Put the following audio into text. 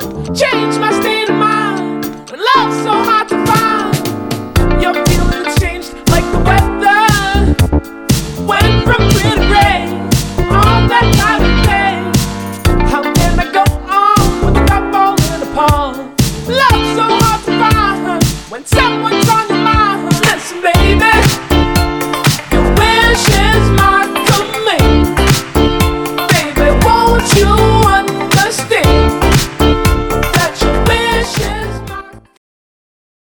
Change my state of mind when love's so hard to find. Your feelings changed like the weather. Went from clear to gray on that time of day. How can I go on without falling apart? Love's so hard to find when someone